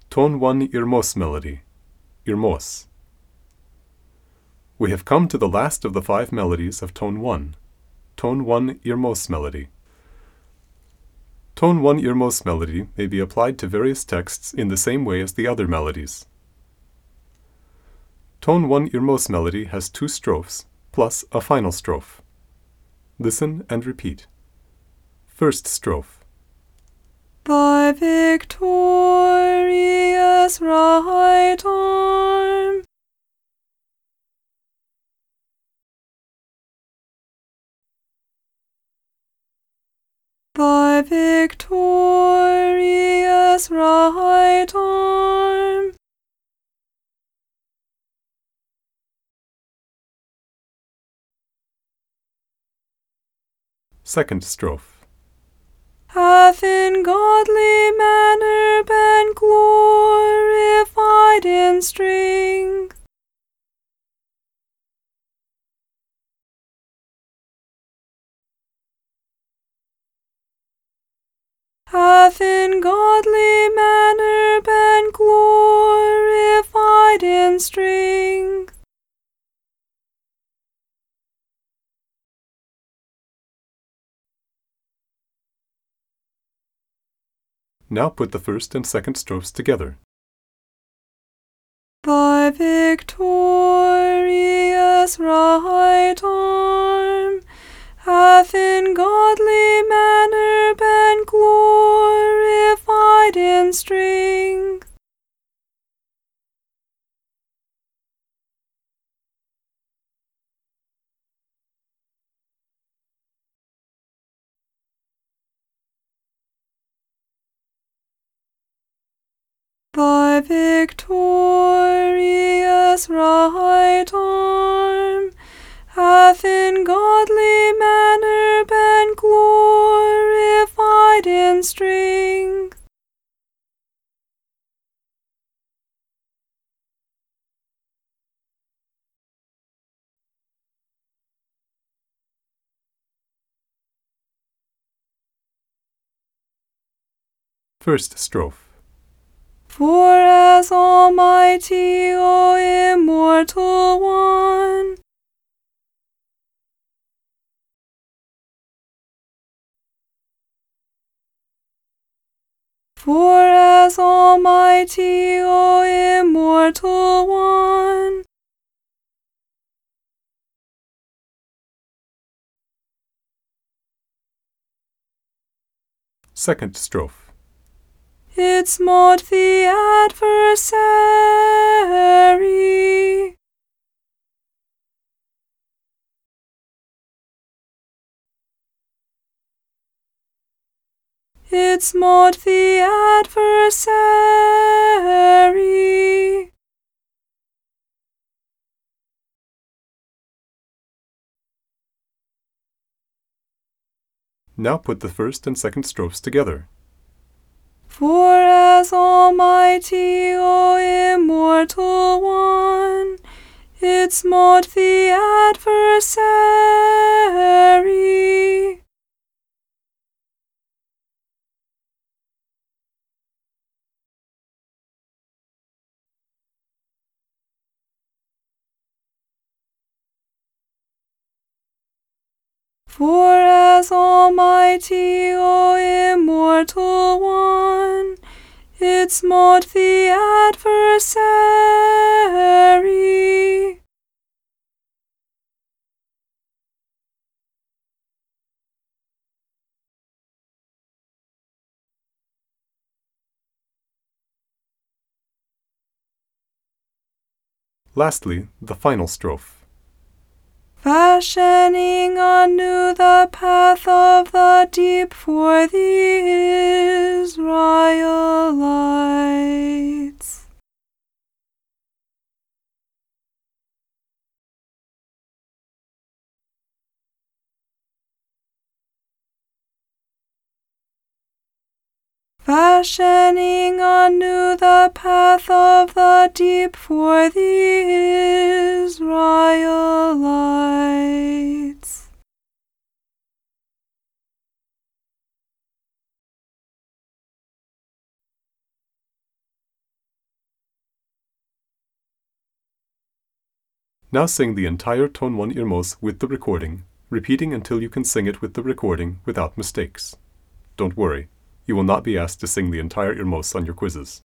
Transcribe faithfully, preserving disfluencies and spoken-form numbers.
Tone one Irmos melody, Irmos. We have come to the last of the five melodies of Tone one, Tone one Irmos melody. Tone one Irmos melody may be applied to various texts in the same way as the other melodies. Tone one Irmos melody has two strophes, plus a final strophe. Listen and repeat. First strophe. Thy victorious right arm Thy victorious right arm Second strophe. hath in godly manner been glorified in strength. Hath in godly manner been glorified in strength. Now put the first and second strophes together. Thy victorious right arm hath in godly manner been glorified in strength. Thy victorious right arm hath in godly manner been glorified in strength. First strophe. For as Almighty, O Immortal One, For as Almighty, O Immortal One, Second strophe. it smote the adversary. It smote the adversary. Now put the first and second strophes together. For as Almighty, O Immortal One, it smote the adversary. For as Almighty, O Immortal One, it smote the adversary. Lastly, the final strophe. Fashioning anew the path of the deep for the Israelites. Fashioning anew the path of the deep for the Israelites. Now sing the entire Tone one Irmos with the recording, repeating until you can sing it with the recording without mistakes. Don't worry, you will not be asked to sing the entire Irmos on your quizzes.